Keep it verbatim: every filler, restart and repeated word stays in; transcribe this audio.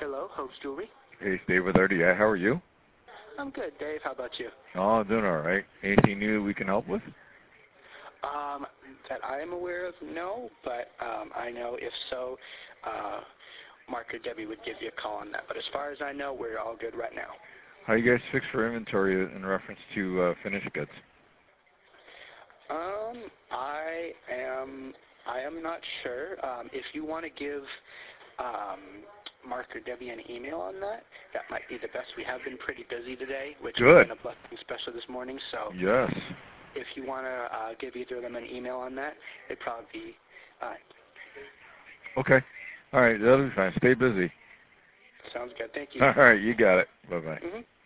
Hello, Hope's Jewelry. Hey, it's Dave with R D I. How are you? I'm good, Dave. How about you? Oh, I'm doing all right. Anything new we can help with? Um, that I am aware of, no, but um, I know if so, uh, Mark or Debbie would give you a call on that. But as far as I know, we're all good right now. How you guys fix for inventory in reference to uh, finished goods? Um, I am, I am not sure. Um, if you want to give um, Mark or Debbie an email on that, that might be the best. We have been pretty busy today, which Good. has been a blessing, especially this morning. So Yes. if you want to uh, give either of them an email on that, it'd probably be uh, Okay. All right, that'll be fine. Stay busy. sounds good. Thank you. All right, you got it. Bye-bye. Mm-hmm.